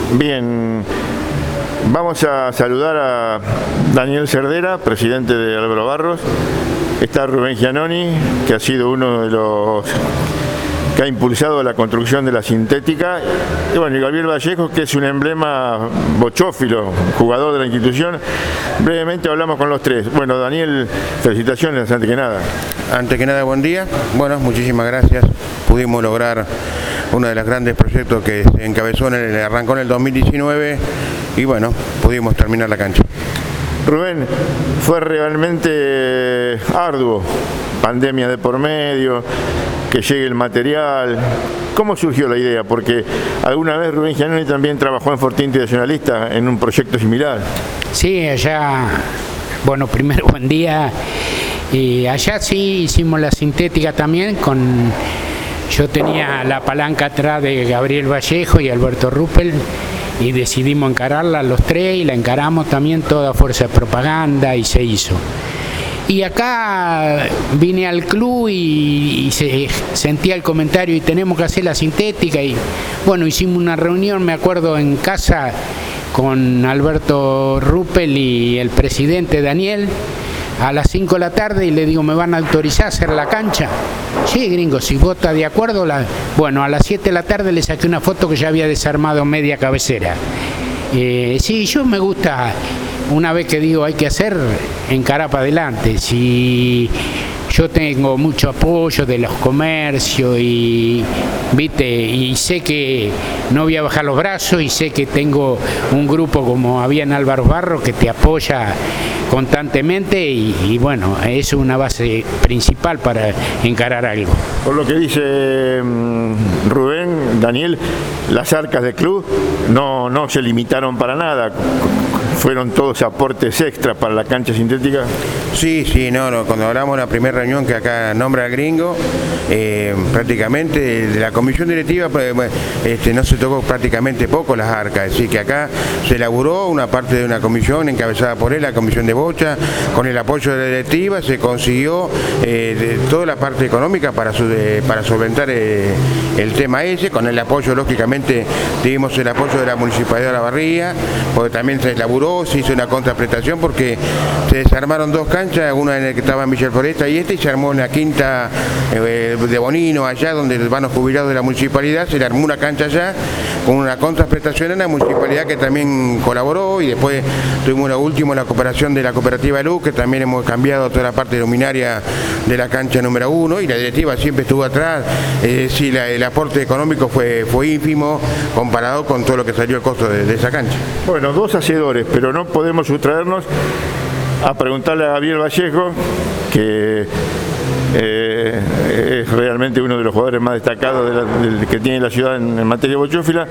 Bien, vamos a saludar a Daniel Cerdera, presidente de Álvaro Barros. Está Rubén Giannoni, que ha sido uno de los que ha impulsado la construcción de la sintética, y bueno, y Gabriel Vallejo, que es un emblema bochófilo, jugador de la institución. Brevemente hablamos con los tres. Bueno, Daniel, felicitaciones antes que nada. Antes que nada, buen día. Bueno, muchísimas gracias. Pudimos lograr uno de los grandes proyectos que se encabezó arrancó en el 2019 y bueno, pudimos terminar la cancha. Rubén, fue realmente arduo, pandemia de por medio, que llegue el material. ¿Cómo surgió la idea? Porque alguna vez Rubén Giannoni también trabajó en Fortín Internacionalista en un proyecto similar. Sí, allá, bueno, primero buen día. Y allá sí hicimos la sintética también yo tenía la palanca atrás de Gabriel Vallejo y Alberto Ruppel y decidimos encararla los tres y la encaramos también toda fuerza de propaganda y se hizo. Y acá vine al club y sentía el comentario y tenemos que hacer la sintética y bueno, hicimos una reunión, me acuerdo, en casa con Alberto Ruppel y el presidente Daniel a las 5 de la tarde y le digo, ¿me van a autorizar a hacer la cancha? Sí, gringo, si vos estás de acuerdo. Bueno, a las 7 de la tarde le saqué una foto que ya había desarmado media cabecera. Sí, yo me gusta, una vez que digo hay que hacer, encarar para adelante. Si yo tengo mucho apoyo de los comercios y sé que no voy a bajar los brazos y sé que tengo un grupo como había en Álvaro Barros que te apoya constantemente y bueno, es una base principal para encarar algo. Por lo que dice Rubén, Daniel, las arcas del club no se limitaron para nada. ¿Fueron todos aportes extras para la cancha sintética? Sí, no, cuando hablamos de la primera reunión que acá nombra el gringo, prácticamente de la comisión directiva no se tocó prácticamente poco las arcas, así que acá se elaboró una parte de una comisión encabezada por él, la comisión de bocha, con el apoyo de la directiva se consiguió toda la parte económica para solventar el tema ese, con el apoyo, lógicamente, tuvimos el apoyo de la Municipalidad de La Barría, porque también se elaboró, se hizo una contraprestación porque se desarmaron dos canchas, una en la que estaba en Villa Floresta y se armó en la quinta de Bonino, allá donde van los jubilados de la municipalidad, se le armó una cancha allá con una contraprestación en la municipalidad que también colaboró y después tuvimos lo último la cooperación de la cooperativa de Luz, que también hemos cambiado toda la parte luminaria de la cancha número 1 y la directiva siempre estuvo atrás. Sí, el aporte económico fue ínfimo comparado con todo lo que salió el costo de esa cancha. Bueno, dos hacedores, pero no podemos sustraernos a preguntarle a Gabriel Vallejo, que es realmente uno de los jugadores más destacados que tiene la ciudad en materia bochófila.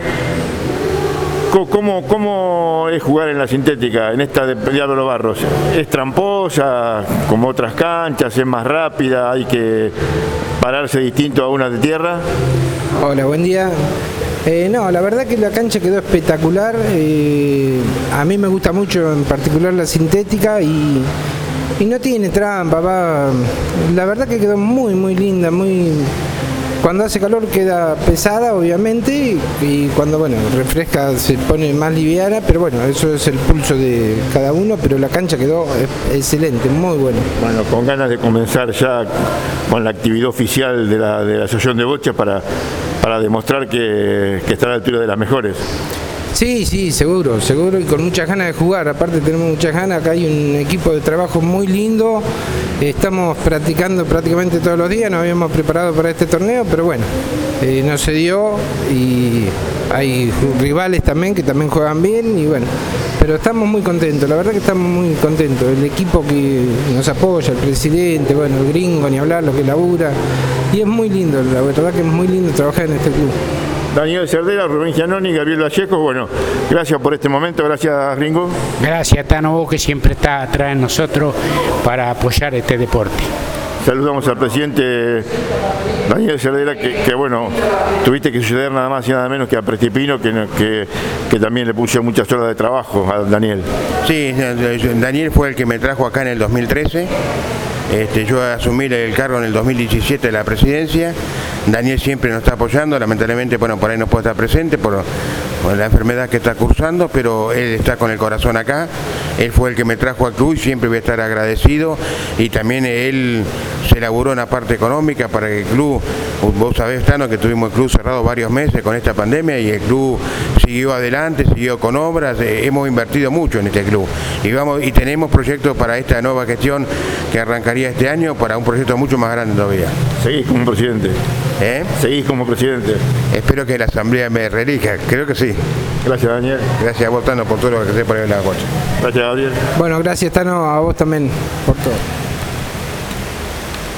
¿Cómo es jugar en la sintética, en esta de Álvaro Barros? ¿Es tramposa, como otras canchas? ¿Es más rápida? ¿Hay que pararse distinto a una de tierra? Hola, buen día. No, la verdad que la cancha quedó espectacular. A mí me gusta mucho en particular la sintética y no tiene trampa. La verdad que quedó muy, muy linda, Cuando hace calor queda pesada, obviamente, y cuando refresca se pone más liviana, pero bueno, eso es el pulso de cada uno, pero la cancha quedó excelente, muy buena. Bueno, con ganas de comenzar ya con la actividad oficial de la Asociación de Bocha para demostrar que está a la altura de las mejores. Sí, seguro, y con muchas ganas de jugar. Aparte tenemos muchas ganas, acá hay un equipo de trabajo muy lindo, estamos practicando prácticamente todos los días, nos habíamos preparado para este torneo, pero bueno, no se dio y hay rivales también que también juegan bien y bueno, pero estamos muy contentos, la verdad que estamos muy contentos. El equipo que nos apoya, el presidente, el gringo, ni hablar, lo que labura, y es muy lindo, la verdad que es muy lindo trabajar en este club. Daniel Cerdera, Rubén Giannoni, Gabriel Vallejo, bueno, gracias por este momento, gracias Ringo. Gracias Tano, vos que siempre está atrás de nosotros para apoyar este deporte. Saludamos al presidente Daniel Cerdera, que bueno, tuviste que suceder nada más y nada menos que a Prestipino, que también le puso muchas horas de trabajo a Daniel. Sí, Daniel fue el que me trajo acá en el 2013. Yo asumí el cargo en el 2017 de la presidencia. Daniel siempre nos está apoyando, lamentablemente por ahí no puede estar presente por la enfermedad que está cursando, pero él está con el corazón acá. Él fue el que me trajo al club y siempre voy a estar agradecido. Y también él se laburó en la parte económica para que el club, vos sabés, Tano, que tuvimos el club cerrado varios meses con esta pandemia y el club siguió adelante, siguió con obras. Hemos invertido mucho en este club y tenemos proyectos para esta nueva gestión que arrancaría este año, para un proyecto mucho más grande todavía. ¿Seguís como presidente? ¿Seguís como presidente? Espero que la asamblea me reelija, creo que sí. Gracias, Daniel. Gracias a vos, Tano, por todo lo que haces por la Bocha. Gracias, Gabriel. Bueno, gracias, Tano, a vos también por todo.